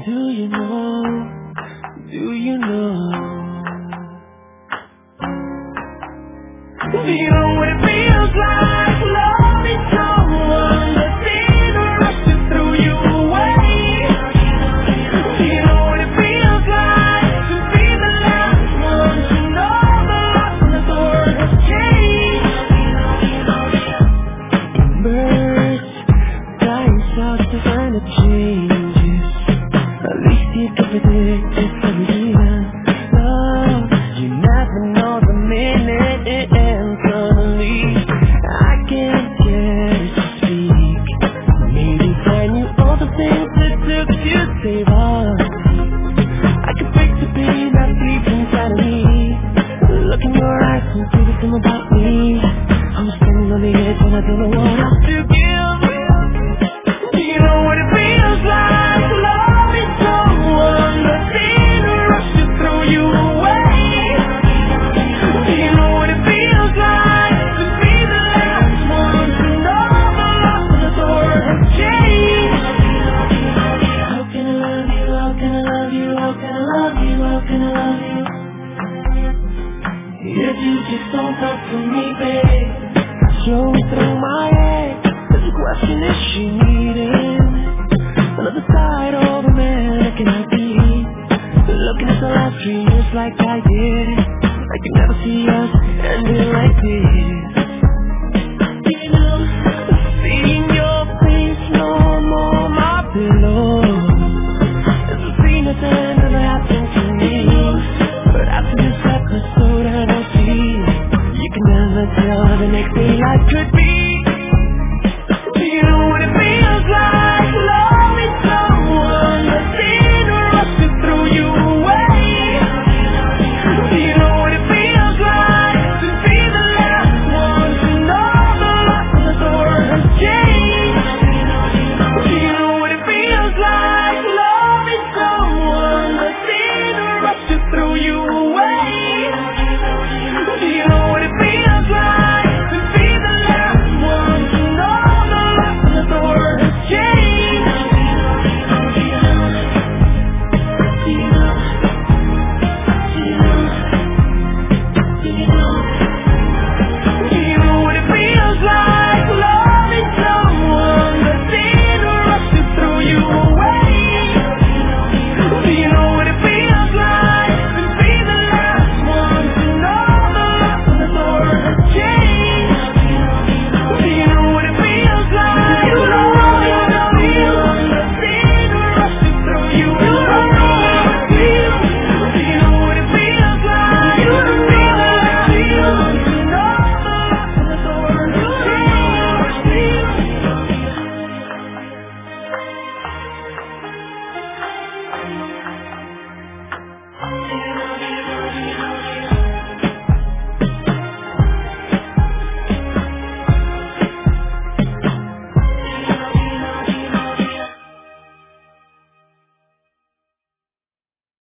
Do you know? Do you know? Do you know what it feels like? Loving someone that didn't rush to throw you away. Do you know what it feels like to be the last one to know the lock on the door has changed? Birds flying south to find a changes. At least you can predict this every year. Love, you never know the minute it ends. Suddenly, I can't get it to speak. Maybe I knew all the things it took to save us. I could break the pain that sleeps inside of me. Look in your eyes and see the thing about me. I'm standing on the edge and I don't know what else to give. Do you know what it feels like? Loving someone that didn't rush to throw you away. Do you know what it feels like to be the last one to know the lock on the door has changed? How can I love you? How can I love you? How can I love you? How can I love you? If you just don't talk to me, babe. Flowing through my head, there's a question: is she needing another side of a man? Can I be looking at the last 3 years like I did? I can never see us ending like this. You know, seeing your face no more my pillow. It's a scene that never happened to me. But after this episode I don't see, you can never tell how the next day life could be.